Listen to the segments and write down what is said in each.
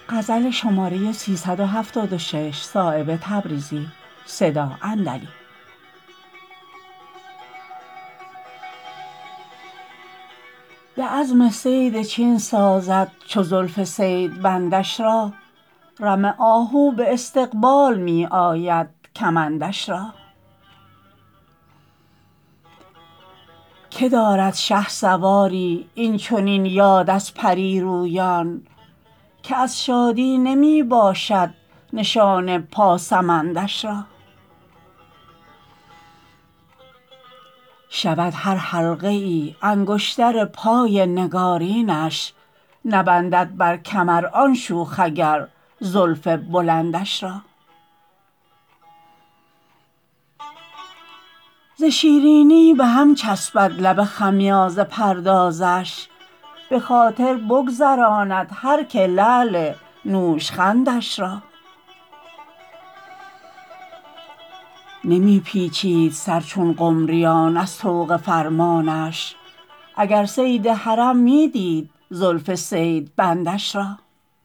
به عزم صید چین سازد چو زلف صید بندش را رم آهو به استقبال می آید کمندش را که دارد شهسواری این چنین یاد از پری رویان که از شادی نمی باشد نشان پاسمندش را شود هر حلقه ای انگشتر پای نگارینش نبندد بر کمر آن شوخ اگر زلف بلندش را ز شیرینی به هم چسبد لب خمیازه پردازش به خاطر بگذراند هر که لعل نوشخندش را نمی پیچید سر چون قمریان از طوق فرمانش اگر صید حرم می دید زلف صید بندش را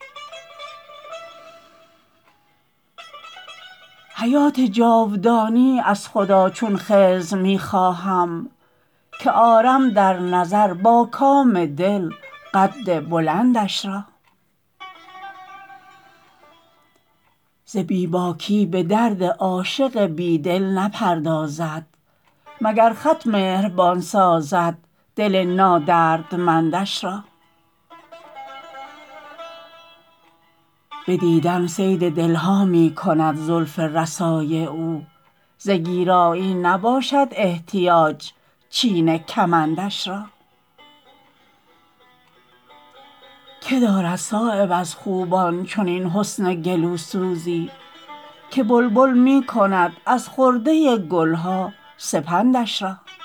حیات جاودانی از خدا چون خضر می خواهم که آرم در نظر با کام دل قد بلندش را ز بی باکی به درد عاشق بی دل نپردازد مگر خط مهربان سازد دل نادردمندش را به دیدن صید دلها می کند زلف رسای او ز گیرایی نباشد احتیاج چین کمندش را که دارد صایب از خوبان چنین حسن گلوسوزی که بلبل می کند از خرده گلها سپندش را